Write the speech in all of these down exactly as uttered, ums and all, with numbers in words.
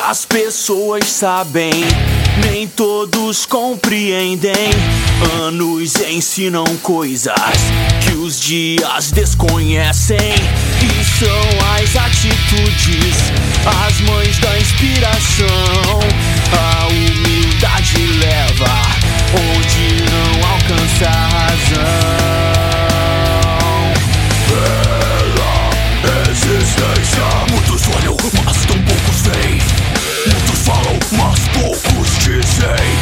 Poucas pessoas sabem, nem todos compreendem. Anos ensinam coisas que os dias desconhecem. E são as atitudes, as mães da inspiração. A humildade leva onde não alcança a razão. Pela existência, muitos olham, mas tão poucos veem. Muitos falam, mas poucos dizem.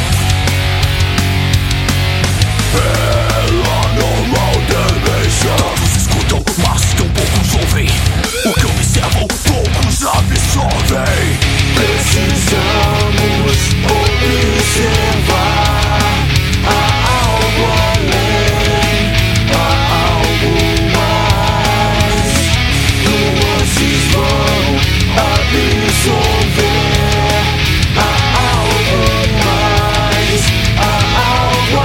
Pela normal tendência, todos escutam, mas tão poucos ouvem. O que observam, poucos absorvem. Precisamos observar. Há algo além, há algo mais. Nuances vão absorver. Há algo mais, há algo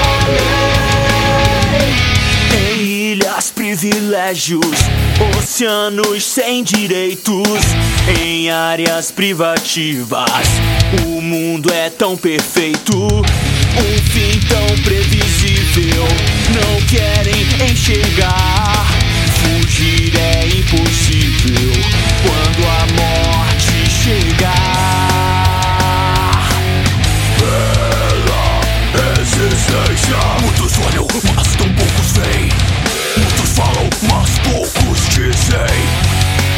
além. Em ilhas, privilégios, oceanos sem direitos. Em áreas privativas, o mundo é tão perfeito. Um fim tão previsível, não querem enxergar. Fugir é impossível quando a morte chegar. Pela existência, muitos olham, mas tão poucos veem. Muitos falam, mas poucos dizem.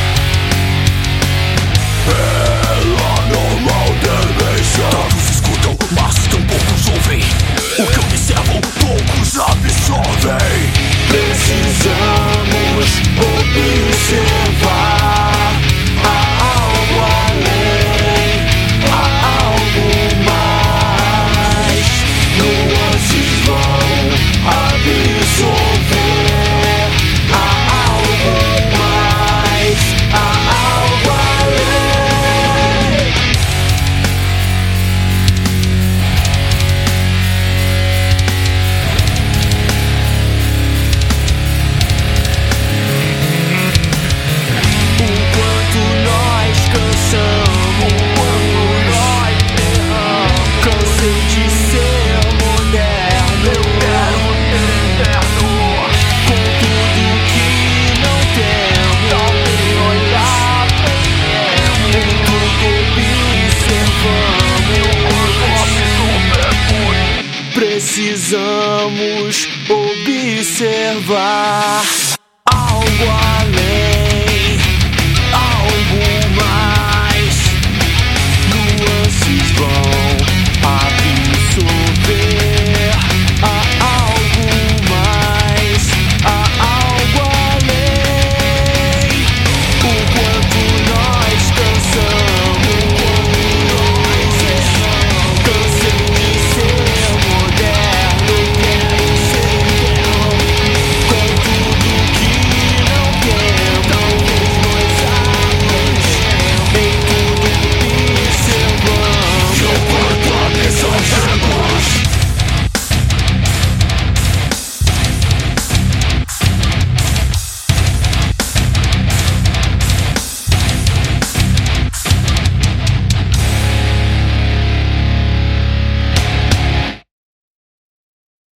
Pela normal tendência, todos escutam, mas tão poucos ouvem. O que observam, poucos absorvem. Precisamos observar. Há algo além, há algo mais. Nuances vão absorver. Há algo mais, há algo além. Enquanto nós cansamos, enquanto nós erramos, cansei de ser moderno. Eu quero ser eterno. Com tudo que não temos, talvez olhar bem. Em tudo observamos. Precisamos observar.